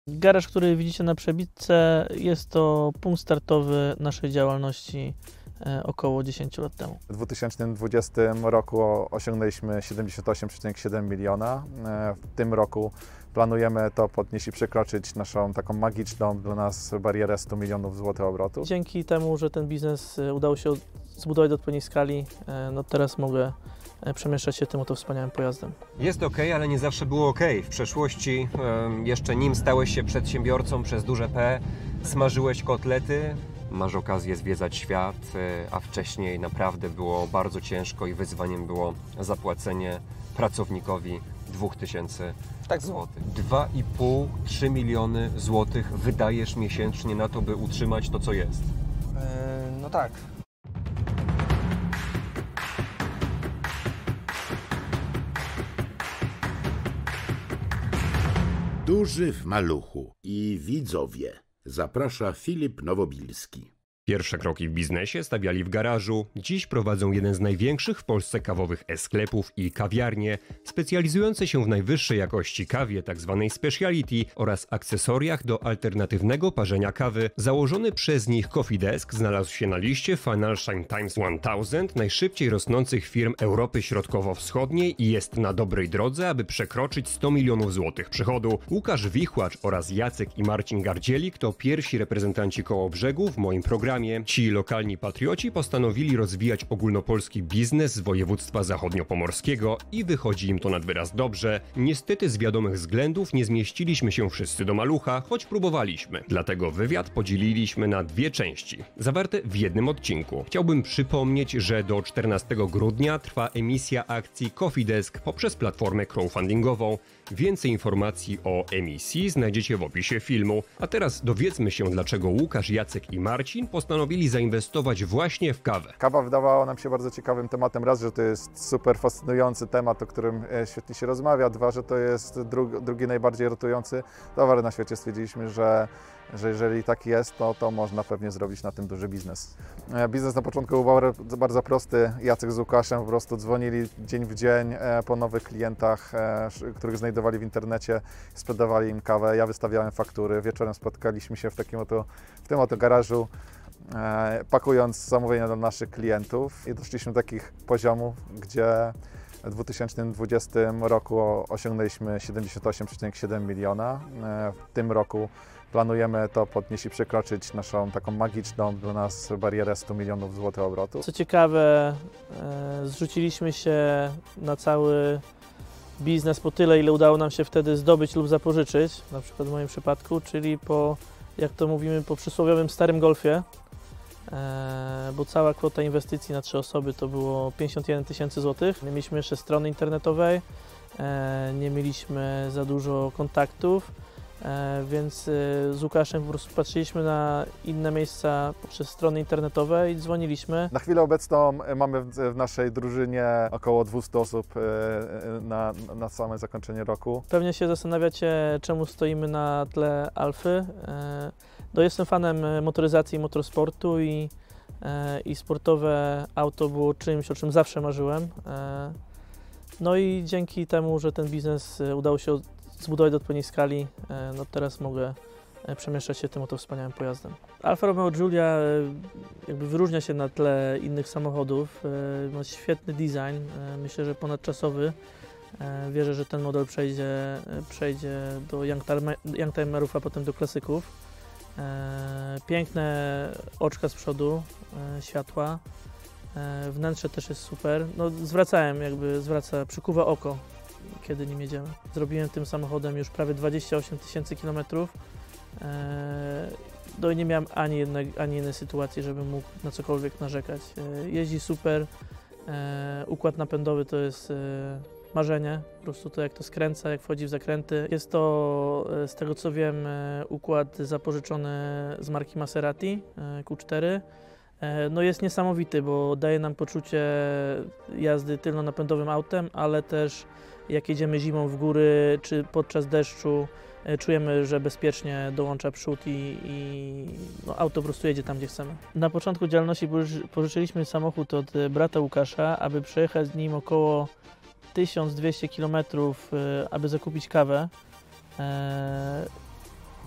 Garaż, który widzicie na przebitce, jest to punkt startowy naszej działalności około 10 lat temu. W 2020 roku osiągnęliśmy 78,7 miliona. W tym roku planujemy to podnieść i przekroczyć naszą taką magiczną dla nas barierę 100 milionów złotych obrotu. Dzięki temu, że ten biznes udało się zbudować do odpowiedniej skali, no teraz mogę przemieszczać się tym oto wspaniałym pojazdem. Jest ok, ale nie zawsze było ok. W przeszłości, jeszcze nim stałeś się przedsiębiorcą przez duże P, smażyłeś kotlety, masz okazję zwiedzać świat, a wcześniej naprawdę było bardzo ciężko i wyzwaniem było zapłacenie pracownikowi 2000 złotych. 2,5-3 miliony złotych wydajesz miesięcznie na to, by utrzymać to, co jest. No tak. Duży w maluchu i widzowie. Zaprasza Filip Nowobilski. Pierwsze kroki w biznesie stawiali w garażu. Dziś prowadzą jeden z największych w Polsce kawowych e-sklepów i kawiarnie, specjalizujące się w najwyższej jakości kawie, tzw. speciality, oraz akcesoriach do alternatywnego parzenia kawy. Założony przez nich Coffee Desk znalazł się na liście Financial Times 1000 najszybciej rosnących firm Europy Środkowo-Wschodniej i jest na dobrej drodze, aby przekroczyć 100 milionów złotych przychodu. Łukasz Wichłacz oraz Jacek i Marcin Gardzielik to pierwsi reprezentanci Kołobrzegu w moim programie. Ci lokalni patrioci postanowili rozwijać ogólnopolski biznes z województwa zachodniopomorskiego i wychodzi im to nad wyraz dobrze. Niestety z wiadomych względów nie zmieściliśmy się wszyscy do malucha, choć próbowaliśmy. Dlatego wywiad podzieliliśmy na dwie części, zawarte w jednym odcinku. Chciałbym przypomnieć, że do 14 grudnia trwa emisja akcji Coffee Desk poprzez platformę crowdfundingową. Więcej informacji o emisji znajdziecie w opisie filmu. A teraz dowiedzmy się, dlaczego Łukasz, Jacek i Marcin postanowili zainwestować właśnie w kawę. Kawa wydawała nam się bardzo ciekawym tematem. Raz, że to jest super fascynujący temat, o którym świetnie się rozmawia. Dwa, że to jest drugi najbardziej rotujący towar na świecie. Stwierdziliśmy, że jeżeli tak jest, to można pewnie zrobić na tym duży biznes. Biznes na początku był bardzo prosty. Jacek z Łukaszem po prostu dzwonili dzień w dzień po nowych klientach, których znajdowali w internecie, sprzedawali im kawę. Ja wystawiałem faktury. Wieczorem spotkaliśmy się w tym oto garażu, pakując zamówienia dla naszych klientów i doszliśmy do takich poziomów, gdzie w 2020 roku osiągnęliśmy 78,7 miliona. W tym roku planujemy to podnieść i przekroczyć naszą taką magiczną dla nas barierę 100 milionów złotych obrotu. Co ciekawe, zrzuciliśmy się na cały biznes po tyle, ile udało nam się wtedy zdobyć lub zapożyczyć, na przykład w moim przypadku, czyli jak to mówimy, po przysłowiowym starym Golfie, bo cała kwota inwestycji na 3 osoby to było 51 tysięcy złotych. Nie mieliśmy jeszcze strony internetowej, nie mieliśmy za dużo kontaktów, więc z Łukaszem po prostu patrzyliśmy na inne miejsca poprzez strony internetowe i dzwoniliśmy. Na chwilę obecną mamy w naszej drużynie około 200 osób na same zakończenie roku. Pewnie się zastanawiacie, czemu stoimy na tle Alfy. No, jestem fanem motoryzacji i motorsportu i sportowe auto było czymś, o czym zawsze marzyłem. No i dzięki temu, że ten biznes udało się zbudować do odpowiedniej skali, no teraz mogę przemieszczać się tym oto wspaniałym pojazdem. Alfa Romeo Giulia jakby wyróżnia się na tle innych samochodów. Ma świetny design, myślę, że ponadczasowy. Wierzę, że ten model przejdzie do youngtimerów, a potem do klasyków. Piękne oczka z przodu, światła. Wnętrze też jest super. No, przykuwa oko, kiedy nim jedziemy. Zrobiłem tym samochodem już prawie 28 tysięcy kilometrów. No i nie miałem ani jednej sytuacji, żebym mógł na cokolwiek narzekać. Jeździ super. Układ napędowy to jest marzenie. Po prostu to, jak to skręca, jak wchodzi w zakręty. Jest to, z tego co wiem, układ zapożyczony z marki Maserati Q4. No jest niesamowity, bo daje nam poczucie jazdy tylnonapędowym autem, ale też jak jedziemy zimą w góry czy podczas deszczu, czujemy, że bezpiecznie dołącza przód i auto po prostu jedzie tam, gdzie chcemy. Na początku działalności pożyczyliśmy samochód od brata Łukasza, aby przejechać z nim około 1200 km, aby zakupić kawę.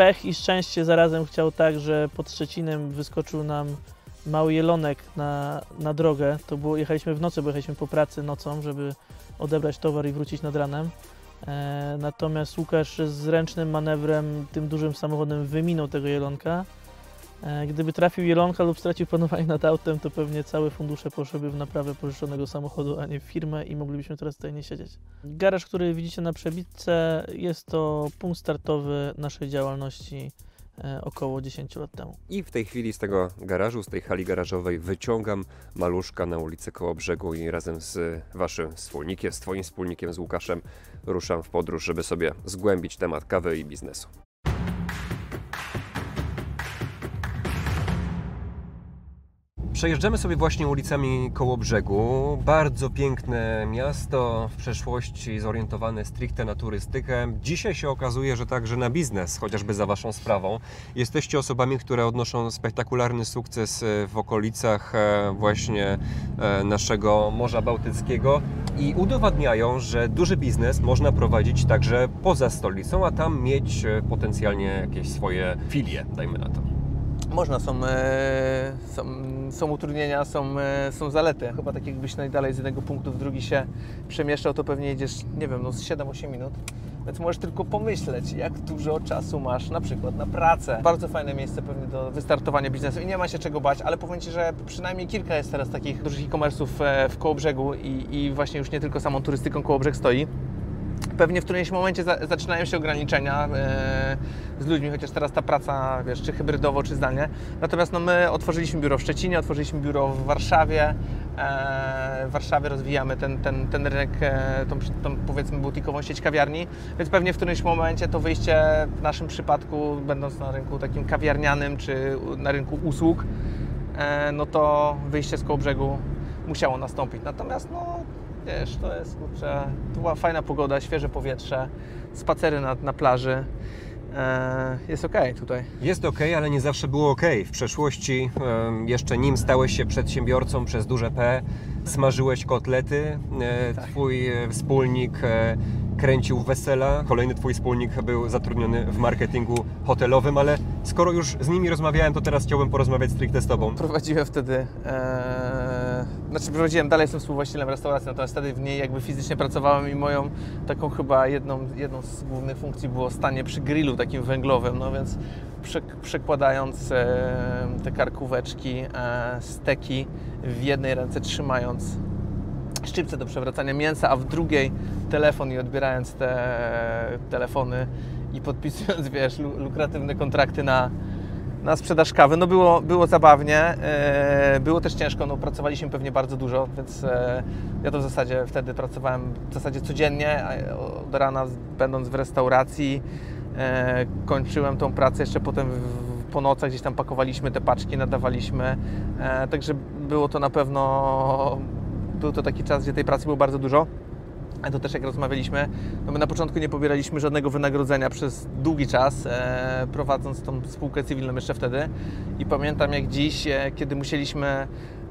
pech i szczęście zarazem chciał tak, że pod Szczecinem wyskoczył nam mały jelonek na drogę. Jechaliśmy w nocy, bo jechaliśmy po pracy nocą, żeby odebrać towar i wrócić nad ranem. Natomiast Łukasz z ręcznym manewrem tym dużym samochodem wyminął tego jelonka. Gdyby trafił jelonka lub stracił panowanie nad autem, to pewnie całe fundusze poszłyby w naprawę pożyczonego samochodu, a nie w firmę i moglibyśmy teraz tutaj nie siedzieć. Garaż, który widzicie na przebitce, jest to punkt startowy naszej działalności około 10 lat temu. I w tej chwili z tego garażu, z tej hali garażowej wyciągam Maluszka na ulicę Kołobrzegu i razem z waszym wspólnikiem, z twoim wspólnikiem, z Łukaszem ruszam w podróż, żeby sobie zgłębić temat kawy i biznesu. Przejeżdżamy sobie właśnie ulicami Kołobrzegu. Bardzo piękne miasto, w przeszłości zorientowane stricte na turystykę. Dzisiaj się okazuje, że także na biznes, chociażby za waszą sprawą. Jesteście osobami, które odnoszą spektakularny sukces w okolicach właśnie naszego Morza Bałtyckiego i udowadniają, że duży biznes można prowadzić także poza stolicą, a tam mieć potencjalnie jakieś swoje filie, dajmy na to. Można, są utrudnienia, są zalety. Chyba tak jakbyś najdalej z jednego punktu w drugi się przemieszczał, to pewnie jedziesz, nie wiem, no z 7-8 minut. Więc możesz tylko pomyśleć, jak dużo czasu masz na przykład na pracę. Bardzo fajne miejsce pewnie do wystartowania biznesu i nie ma się czego bać, ale powiem Ci, że przynajmniej kilka jest teraz takich dużych e-commerce'ów w Kołobrzegu i właśnie już nie tylko samą turystyką Kołobrzeg stoi. Pewnie w którymś momencie zaczynają się ograniczenia z ludźmi, chociaż teraz ta praca, wiesz, czy hybrydowo, czy zdalnie. Natomiast no, my otworzyliśmy biuro w Szczecinie, otworzyliśmy biuro w Warszawie. W Warszawie rozwijamy ten rynek, tą powiedzmy butikową sieć kawiarni, więc pewnie w którymś momencie to wyjście w naszym przypadku, będąc na rynku takim kawiarnianym, czy na rynku usług, no to wyjście z Kołobrzegu musiało nastąpić. Natomiast no, wiesz, to jest, kurczę, tu była fajna pogoda, świeże powietrze, spacery na plaży. Jest okej tutaj. Jest okej, ale nie zawsze było okej. W przeszłości, jeszcze nim stałeś się przedsiębiorcą przez duże P, smażyłeś kotlety, Tak. twój wspólnik kręcił wesela, kolejny twój wspólnik był zatrudniony w marketingu hotelowym, ale skoro już z nimi rozmawiałem, to teraz chciałbym porozmawiać stricte z tobą. Prowadziłem wtedy, prowadziłem, dalej jestem współwłaścicielem restauracji, natomiast wtedy w niej jakby fizycznie pracowałem i moją taką chyba jedną z głównych funkcji było stanie przy grillu takim węglowym, no więc przekładając te karkóweczki, steki w jednej ręce, trzymając szczypce do przewracania mięsa, a w drugiej telefon i odbierając te telefony i podpisując, wiesz, lukratywne kontrakty na sprzedaż kawy. No było zabawnie, było też ciężko, no pracowaliśmy pewnie bardzo dużo, więc ja to w zasadzie wtedy pracowałem w zasadzie codziennie, od rana będąc w restauracji, kończyłem tą pracę, jeszcze potem po nocach gdzieś tam pakowaliśmy te paczki, nadawaliśmy, także było to na pewno, był to taki czas, gdzie tej pracy było bardzo dużo. To też jak rozmawialiśmy, no my na początku nie pobieraliśmy żadnego wynagrodzenia przez długi czas, prowadząc tą spółkę cywilną jeszcze wtedy. I pamiętam jak dziś, kiedy musieliśmy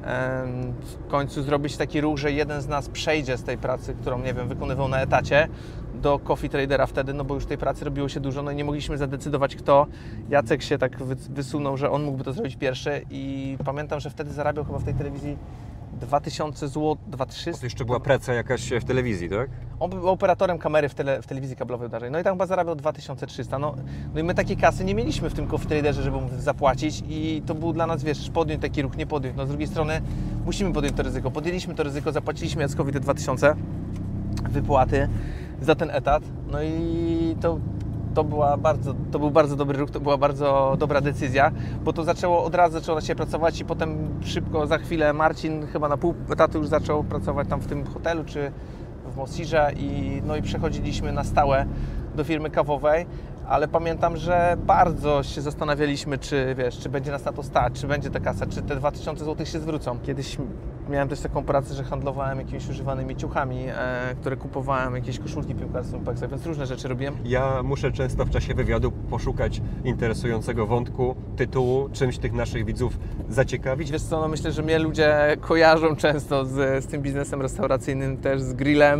w końcu zrobić taki ruch, że jeden z nas przejdzie z tej pracy, którą, nie wiem, wykonywał na etacie, do coffee tradera wtedy, no bo już tej pracy robiło się dużo, no i nie mogliśmy zadecydować kto. Jacek się tak wysunął, że on mógłby to zrobić pierwszy i pamiętam, że wtedy zarabiał chyba w tej telewizji 2000 zł, 2300. To jeszcze była praca jakaś w telewizji, tak? On był operatorem kamery w telewizji kablowej udarzeń. No i tam chyba zarabiał 2300. No i my takiej kasy nie mieliśmy w tym coffee traderze, żeby mu zapłacić i to był dla nas, wiesz, podjąć taki ruch, nie podjąć. No z drugiej strony musimy podjąć to ryzyko. Podjęliśmy to ryzyko, zapłaciliśmy Jackowi te 2000 wypłaty za ten etat. No i to był bardzo dobry ruch, to była bardzo dobra decyzja, bo to od razu zaczęło na siebie pracować i potem szybko, za chwilę Marcin chyba na pół etatu już zaczął pracować tam w tym hotelu czy w Mosirze i przechodziliśmy na stałe do firmy kawowej, ale pamiętam, że bardzo się zastanawialiśmy, czy będzie nas na to stać, czy będzie ta kasa, czy te 2000 zł się zwrócą. Kiedyś miałem też taką pracę, że handlowałem jakimiś używanymi ciuchami, które kupowałem, jakieś koszulki piłkarskie, więc różne rzeczy robiłem. Ja muszę często w czasie wywiadu poszukać interesującego wątku, tytułu, czymś tych naszych widzów zaciekawić. Wiesz co, no myślę, że mnie ludzie kojarzą często z tym biznesem restauracyjnym, też z grillem,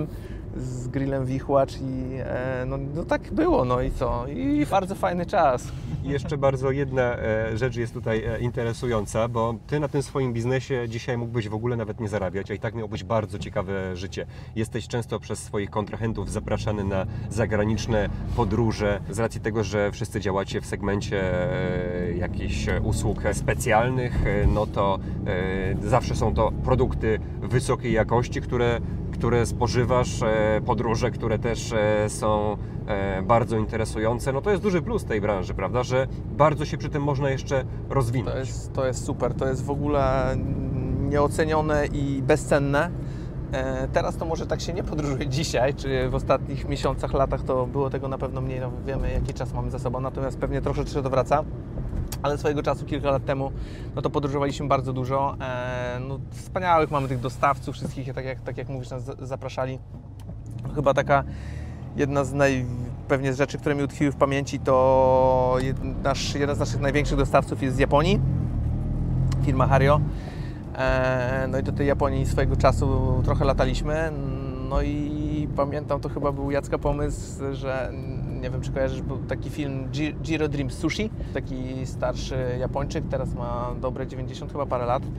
z grillem Wichłacz i no tak było, no i co? I bardzo fajny czas. I jeszcze bardzo jedna rzecz jest tutaj interesująca, bo Ty na tym swoim biznesie dzisiaj mógłbyś w ogóle nawet nie zarabiać, a i tak miałbyś bardzo ciekawe życie. Jesteś często przez swoich kontrahentów zapraszany na zagraniczne podróże z racji tego, że wszyscy działacie w segmencie jakichś usług specjalnych, no to zawsze są to produkty wysokiej jakości, które spożywasz, podróże, które też są bardzo interesujące. No to jest duży plus tej branży, prawda, że bardzo się przy tym można jeszcze rozwinąć. To jest super, to jest w ogóle nieocenione i bezcenne. Teraz to może tak się nie podróżuje dzisiaj, czy w ostatnich miesiącach, latach to było tego na pewno mniej, no wiemy jaki czas mamy za sobą, natomiast pewnie troszeczkę to wraca. Ale swojego czasu, kilka lat temu, no to podróżowaliśmy bardzo dużo. No, wspaniałych mamy tych dostawców wszystkich, tak jak mówisz, nas zapraszali. Chyba taka jedna z pewnie z rzeczy, które mi utkwiły w pamięci, to jeden z naszych największych dostawców jest z Japonii, firma Hario. No i do tej Japonii swojego czasu trochę lataliśmy. No i pamiętam, to chyba był Jacka pomysł, że nie wiem, czy kojarzysz, był taki film Jiro Dreams Sushi, taki starszy Japończyk, teraz ma dobre 90 chyba parę lat,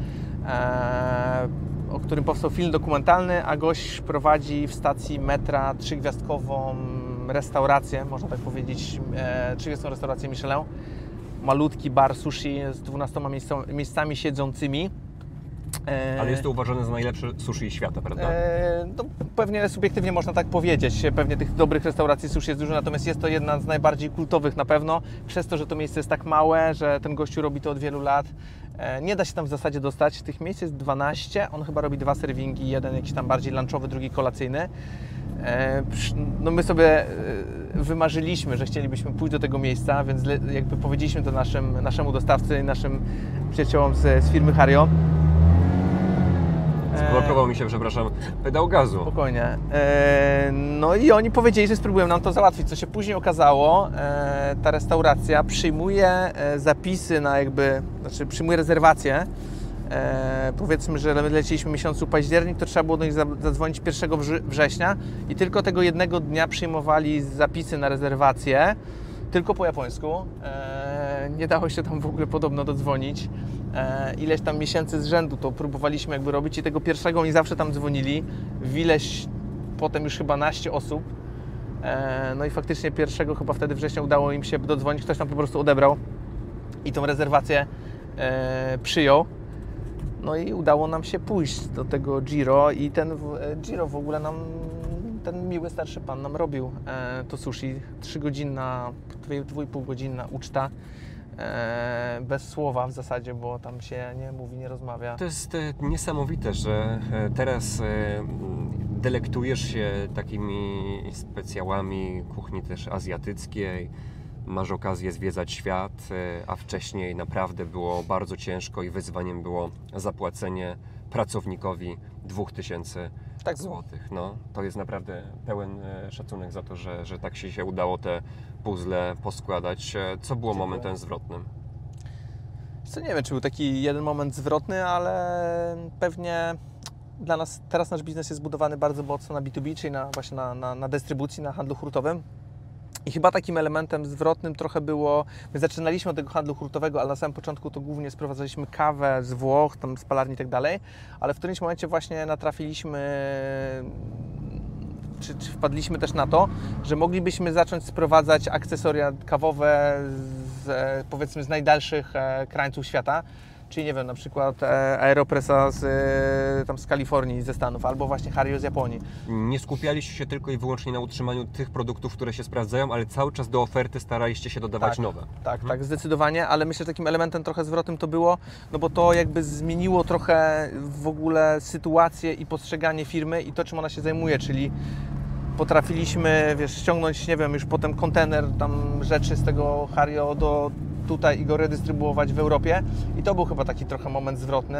o którym powstał film dokumentalny, a gość prowadzi w stacji metra 3-gwiazdkową restaurację, można tak powiedzieć, 3-gwiazdkową restaurację Michelin, malutki bar sushi z 12 miejscami siedzącymi. Ale jest to uważane za najlepsze sushi świata, prawda? No, pewnie subiektywnie można tak powiedzieć. Pewnie tych dobrych restauracji sushi jest dużo, natomiast jest to jedna z najbardziej kultowych na pewno. Przez to, że to miejsce jest tak małe, że ten gościu robi to od wielu lat. Nie da się tam w zasadzie dostać. Tych miejsc jest 12. On chyba robi 2 serwingi, jeden jakiś tam bardziej lunchowy, drugi kolacyjny. No my sobie wymarzyliśmy, że chcielibyśmy pójść do tego miejsca, więc jakby powiedzieliśmy to naszemu dostawcy i naszym przyjaciołom z firmy Hario. Zblokował mi się, przepraszam, pedał gazu. Spokojnie. No i oni powiedzieli, że spróbują nam to załatwić. Co się później okazało, ta restauracja przyjmuje zapisy na przyjmuje rezerwacje. Powiedzmy, że leciliśmy w miesiącu październik, to trzeba było do nich zadzwonić 1 września i tylko tego jednego dnia przyjmowali zapisy na rezerwację, tylko po japońsku. Nie dało się tam w ogóle podobno dodzwonić. Ileś tam miesięcy z rzędu to próbowaliśmy jakby robić i tego pierwszego oni zawsze tam dzwonili, w ileś potem już chyba naście osób. No i faktycznie 1 chyba wtedy września udało im się dodzwonić, ktoś tam po prostu odebrał i tą rezerwację przyjął. No i udało nam się pójść do tego Jiro i ten Jiro w ogóle ten miły starszy pan nam robił to sushi, 3-godzinna, 2,5-godzinna uczta. Bez słowa w zasadzie, bo tam się nie mówi, nie rozmawia. To jest niesamowite, że teraz delektujesz się takimi specjałami kuchni też azjatyckiej, masz okazję zwiedzać świat, a wcześniej naprawdę było bardzo ciężko i wyzwaniem było zapłacenie pracownikowi 2000 złotych. No, to jest naprawdę pełen szacunek za to, że tak się udało te puzzle poskładać. Co było momentem zwrotnym? Co nie wiem, czy był taki jeden moment zwrotny, ale pewnie dla nas teraz nasz biznes jest zbudowany bardzo mocno na B2B, czyli właśnie na dystrybucji, na handlu hurtowym. I chyba takim elementem zwrotnym trochę było, my zaczynaliśmy od tego handlu hurtowego, ale na samym początku to głównie sprowadzaliśmy kawę z Włoch, tam z palarni i tak dalej, ale w którymś momencie właśnie natrafiliśmy, czy wpadliśmy też na to, że moglibyśmy zacząć sprowadzać akcesoria kawowe powiedzmy z najdalszych krańców świata. Czyli nie wiem, na przykład Aeropressa z Kalifornii, ze Stanów, albo właśnie Hario z Japonii. Nie skupialiście się tylko i wyłącznie na utrzymaniu tych produktów, które się sprawdzają, ale cały czas do oferty staraliście się dodawać nowe. Tak, zdecydowanie, ale myślę, że takim elementem trochę zwrotnym to było, no bo to jakby zmieniło trochę w ogóle sytuację i postrzeganie firmy i to, czym ona się zajmuje, czyli potrafiliśmy, ściągnąć, nie wiem, już potem kontener tam rzeczy z tego Hario do tutaj i go redystrybuować w Europie i to był chyba taki trochę moment zwrotny,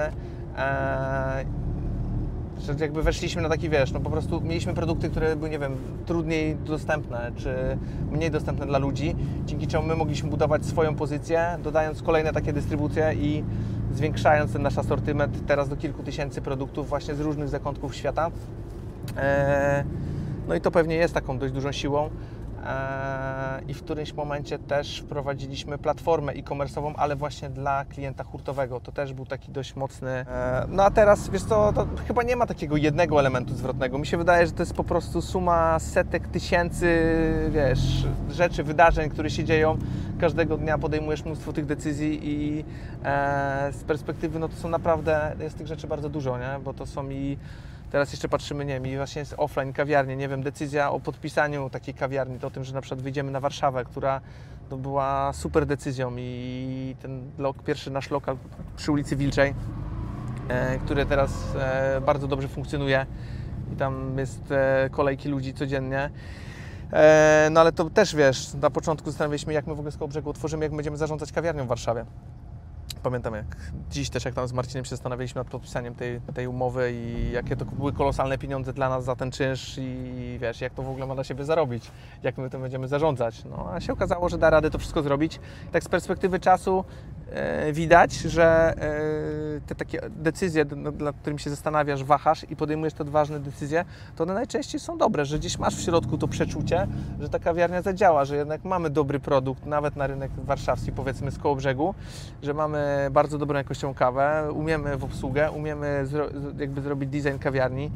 że jakby weszliśmy na taki, no po prostu mieliśmy produkty, które były, nie wiem, trudniej dostępne, czy mniej dostępne dla ludzi, dzięki czemu my mogliśmy budować swoją pozycję, dodając kolejne takie dystrybucje i zwiększając ten nasz asortyment teraz do kilku tysięcy produktów właśnie z różnych zakątków świata. No i to pewnie jest taką dość dużą siłą. I w którymś momencie też wprowadziliśmy platformę e-commerce'ową, ale właśnie dla klienta hurtowego. To też był taki dość mocny... No a teraz, wiesz co, to chyba nie ma takiego jednego elementu zwrotnego. Mi się wydaje, że to jest po prostu suma setek tysięcy, wiesz, rzeczy, wydarzeń, które się dzieją. Każdego dnia podejmujesz mnóstwo tych decyzji i z perspektywy, no to są naprawdę, jest tych rzeczy bardzo dużo, nie? Bo to są i teraz jeszcze patrzymy, nie wiem, i właśnie jest offline kawiarnie, nie wiem, decyzja o podpisaniu takiej kawiarni, to o tym, że na przykład wyjdziemy na Warszawę, która to była super decyzją i ten pierwszy nasz lokal przy ulicy Wilczej, który teraz bardzo dobrze funkcjonuje i tam jest kolejki ludzi codziennie. No ale to też, wiesz, na początku zastanawialiśmy, jak my w ogóle z Kołobrzegu otworzymy, jak będziemy zarządzać kawiarnią w Warszawie. Pamiętam jak dziś też, jak tam z Marcinem się zastanawialiśmy nad podpisaniem tej umowy i jakie to były kolosalne pieniądze dla nas za ten czynsz i wiesz, jak to w ogóle ma dla siebie zarobić, jak my tym będziemy zarządzać. No a się okazało, że da radę to wszystko zrobić. Tak z perspektywy czasu widać, że te takie decyzje, nad którymi się zastanawiasz, wahasz i podejmujesz te ważne decyzje, to one najczęściej są dobre, że gdzieś masz w środku to przeczucie, że ta kawiarnia zadziała, że jednak mamy dobry produkt, nawet na rynek warszawski, powiedzmy z Kołobrzegu, że mamy bardzo dobrą jakością kawę, umiemy w obsługę, umiemy jakby zrobić design kawiarni,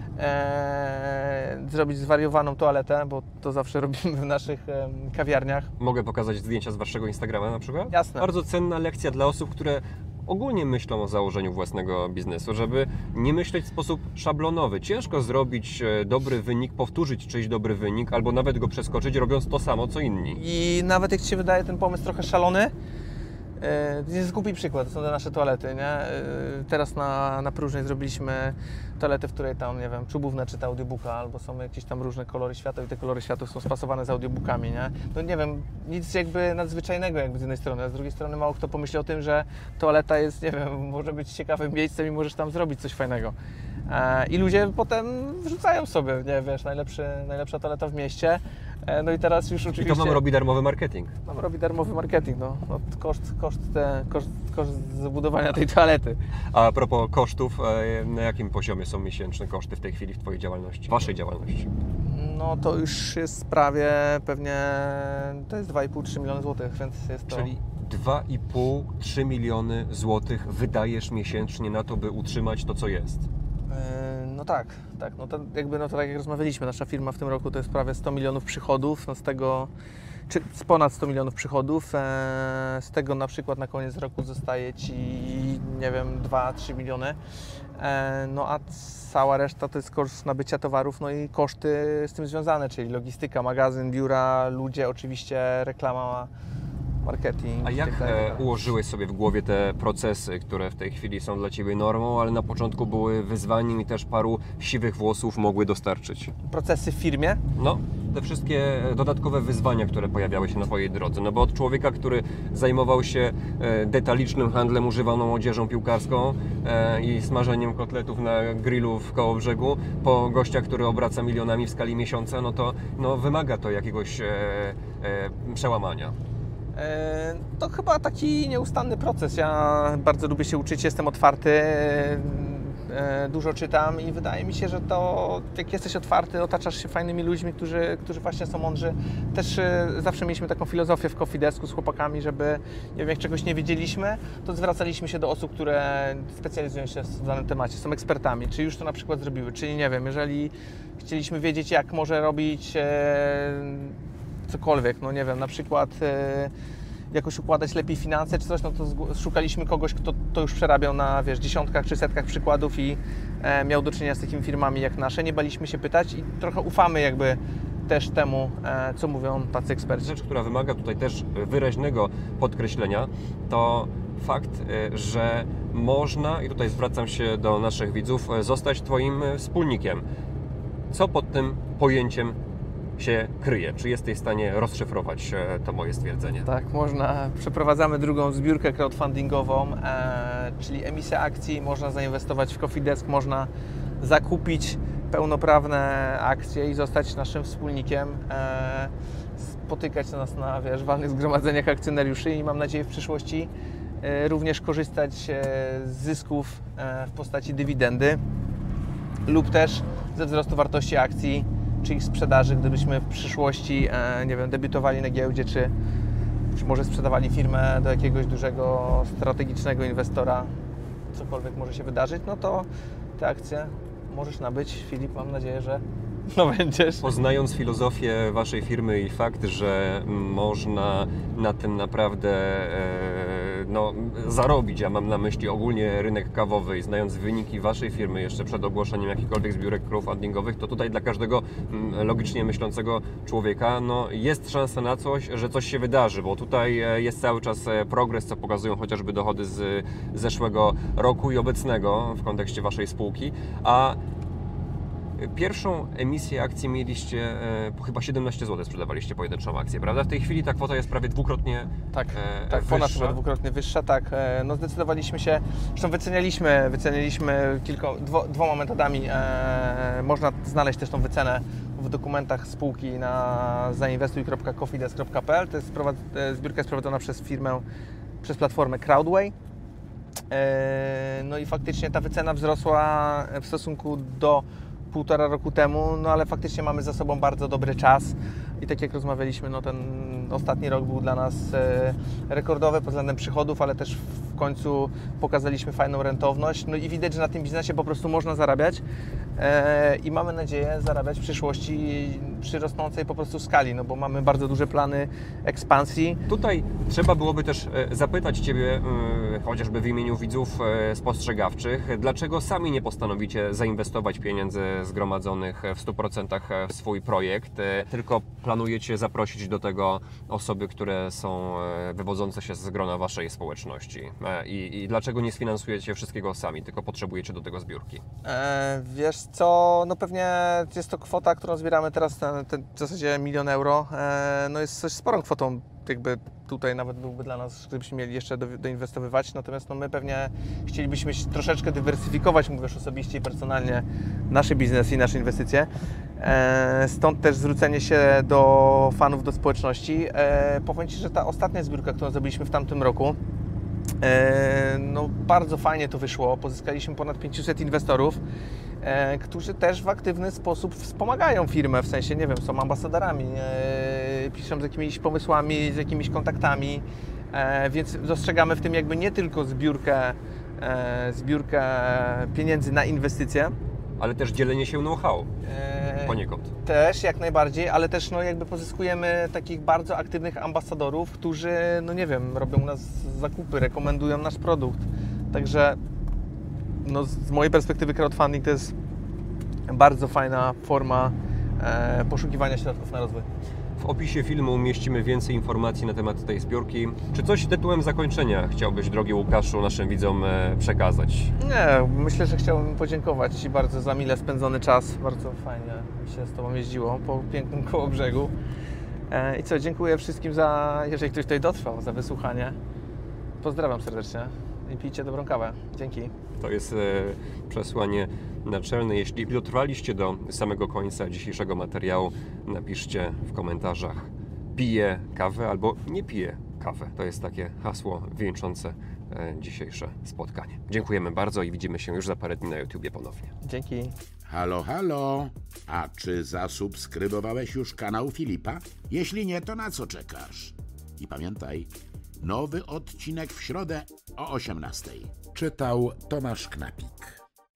zrobić zwariowaną toaletę, bo to zawsze robimy w naszych kawiarniach. Mogę pokazać zdjęcia z Waszego Instagrama na przykład? Jasne. Bardzo cenna lekcja dla osób, które ogólnie myślą o założeniu własnego biznesu, żeby nie myśleć w sposób szablonowy. Ciężko zrobić dobry wynik, powtórzyć czyjś dobry wynik, albo nawet go przeskoczyć, robiąc to samo, co inni. I nawet jak Ci się wydaje ten pomysł trochę szalony, to jest głupi przykład, to są te nasze toalety, nie? Teraz na Próżnej zrobiliśmy toaletę, w której tam, nie wiem, czubówna czyta audiobooka, albo są jakieś tam różne kolory światła i te kolory światła są spasowane z audiobookami, nie? No nie wiem, nic jakby nadzwyczajnego jakby z jednej strony, a z drugiej strony mało kto pomyśli o tym, że toaleta jest, nie wiem, może być ciekawym miejscem i możesz tam zrobić coś fajnego. I ludzie potem wrzucają sobie, nie wiesz, najlepsza toaleta w mieście. No i teraz już oczywiście... I to nam robi darmowy marketing. Nam robi darmowy marketing, no. Koszt zabudowania tej toalety. A propos kosztów, na jakim poziomie są miesięczne koszty w tej chwili w Twojej działalności, Waszej działalności? No to już jest prawie pewnie, to jest 2,5-3 miliony złotych, więc jest to... Czyli 2,5-3 miliony złotych wydajesz miesięcznie na to, by utrzymać to, co jest. No tak. No to jakby, no to tak jak rozmawialiśmy, nasza firma w tym roku to jest prawie 100 milionów przychodów, no z tego, czy z ponad 100 milionów przychodów, z tego na przykład na koniec roku zostaje Ci, nie wiem, 2-3 miliony, no a cała reszta to jest koszt nabycia towarów, no i koszty z tym związane, czyli logistyka, magazyn, biura, ludzie, oczywiście reklama, marketing. A jak ułożyłeś sobie w głowie te procesy, które w tej chwili są dla Ciebie normą, ale na początku były wyzwaniem i też paru siwych włosów mogły dostarczyć? Procesy w firmie? No, te wszystkie dodatkowe wyzwania, które pojawiały się na Twojej drodze. No bo od człowieka, który zajmował się detalicznym handlem używaną odzieżą piłkarską i smażeniem kotletów na grillu w Kołobrzegu, po gościa, który obraca milionami w skali miesiąca, no to wymaga to jakiegoś przełamania. To chyba taki nieustanny proces. Ja bardzo lubię się uczyć, jestem otwarty, dużo czytam i wydaje mi się, że to jak jesteś otwarty, otaczasz się fajnymi ludźmi, którzy właśnie są mądrzy. Też zawsze mieliśmy taką filozofię w Coffee Desku z chłopakami, żeby, nie wiem, jak czegoś nie wiedzieliśmy, to zwracaliśmy się do osób, które specjalizują się w danym temacie, są ekspertami, czy już to na przykład zrobiły, czyli nie wiem, jeżeli chcieliśmy wiedzieć, jak może robić cokolwiek, no nie wiem, na przykład jakoś układać lepiej finanse czy coś, no to szukaliśmy kogoś, kto to już przerabiał na, wiesz, dziesiątkach czy setkach przykładów i miał do czynienia z takimi firmami jak nasze. Nie baliśmy się pytać i trochę ufamy jakby też temu, co mówią tacy eksperci. Rzecz, która wymaga tutaj też wyraźnego podkreślenia, to fakt, że można, i tutaj zwracam się do naszych widzów, zostać Twoim wspólnikiem. Co pod tym pojęciem się kryje? Czy jesteś w stanie rozszyfrować to moje stwierdzenie? Tak, można. Przeprowadzamy drugą zbiórkę crowdfundingową, czyli emisję akcji, można zainwestować w Coffee Desk, można zakupić pełnoprawne akcje i zostać naszym wspólnikiem, spotykać nas na, wiesz, walnych zgromadzeniach akcjonariuszy i mam nadzieję w przyszłości również korzystać z zysków w postaci dywidendy lub też ze wzrostu wartości akcji, czy ich sprzedaży, gdybyśmy w przyszłości, nie wiem, debiutowali na giełdzie, czy może sprzedawali firmę do jakiegoś dużego, strategicznego inwestora, cokolwiek może się wydarzyć, no to te akcje możesz nabyć. Filip, mam nadzieję, że będziesz. Poznając filozofię Waszej firmy i fakt, że można na tym naprawdę zarobić, ja mam na myśli ogólnie rynek kawowy i znając wyniki Waszej firmy jeszcze przed ogłoszeniem jakichkolwiek zbiórek crowdfundingowych, to tutaj dla każdego logicznie myślącego człowieka jest szansa na coś, że coś się wydarzy, bo tutaj jest cały czas progres, co pokazują chociażby dochody z zeszłego roku i obecnego w kontekście Waszej spółki, a pierwszą emisję akcji mieliście po chyba 17 zł, sprzedawaliście pojedynczą akcję, prawda? W tej chwili ta kwota jest prawie dwukrotnie tak, wyższa. ponad dwukrotnie wyższa, tak. No zdecydowaliśmy się, zresztą wyceniliśmy dwoma metodami. Można znaleźć też tą wycenę w dokumentach spółki na zainwestuj.cofides.pl. To jest zbiórka jest prowadzona przez firmę, przez platformę Crowdway. No i faktycznie ta wycena wzrosła w stosunku do 1,5 roku temu, no ale faktycznie mamy za sobą bardzo dobry czas i tak jak rozmawialiśmy, no ten ostatni rok był dla nas rekordowy pod względem przychodów, ale też w końcu pokazaliśmy fajną rentowność, no i widać, że na tym biznesie po prostu można zarabiać i mamy nadzieję zarabiać w przyszłości przy rosnącej po prostu skali, no bo mamy bardzo duże plany ekspansji. Tutaj trzeba byłoby też zapytać Ciebie, chociażby w imieniu widzów spostrzegawczych, dlaczego sami nie postanowicie zainwestować pieniędzy zgromadzonych w 100% w swój projekt, tylko planujecie zaprosić do tego osoby, które są wywodzące się z grona Waszej społeczności i dlaczego nie sfinansujecie wszystkiego sami, tylko potrzebujecie do tego zbiórki? Wiesz co, no pewnie jest to kwota, którą zbieramy teraz, w zasadzie 1 000 000 euro, no jest coś sporą kwotą, jakby tutaj nawet byłby dla nas, gdybyśmy mieli jeszcze doinwestowywać, natomiast no my pewnie chcielibyśmy troszeczkę dywersyfikować, mówisz osobiście i personalnie, nasz biznes i nasze inwestycje, stąd też zwrócenie się do fanów, do społeczności. Powiem Ci, że ta ostatnia zbiórka, którą zrobiliśmy w tamtym roku, no bardzo fajnie to wyszło, pozyskaliśmy ponad 500 inwestorów, którzy też w aktywny sposób wspomagają firmę, w sensie, nie wiem, są ambasadorami, piszą z jakimiś pomysłami, z jakimiś kontaktami, więc dostrzegamy w tym jakby nie tylko zbiórkę pieniędzy na inwestycje, Ale też dzielenie się know-how poniekąd. Też, jak najbardziej, ale też no, jakby pozyskujemy takich bardzo aktywnych ambasadorów, którzy, no nie wiem, robią u nas zakupy, rekomendują nasz produkt. Także no, z mojej perspektywy crowdfunding to jest bardzo fajna forma poszukiwania środków na rozwój. W opisie filmu umieścimy więcej informacji na temat tej zbiórki. Czy coś tytułem zakończenia chciałbyś, drogi Łukaszu, naszym widzom przekazać? Nie, myślę, że chciałbym podziękować Ci bardzo za mile spędzony czas. Bardzo fajnie mi się z Tobą jeździło po pięknym Kołobrzegu. I co, dziękuję wszystkim za, jeżeli ktoś tutaj dotrwał, za wysłuchanie. Pozdrawiam serdecznie i pijcie dobrą kawę. Dzięki. To jest przesłanie naczelne. Jeśli dotrwaliście do samego końca dzisiejszego materiału, napiszcie w komentarzach piję kawę albo nie piję kawę. To jest takie hasło wieńczące dzisiejsze spotkanie. Dziękujemy bardzo i widzimy się już za parę dni na YouTubie ponownie. Dzięki. Halo, halo. A czy zasubskrybowałeś już kanał Filipa? Jeśli nie, to na co czekasz? I pamiętaj, nowy odcinek w środę o 18:00. Czytał Tomasz Knapik.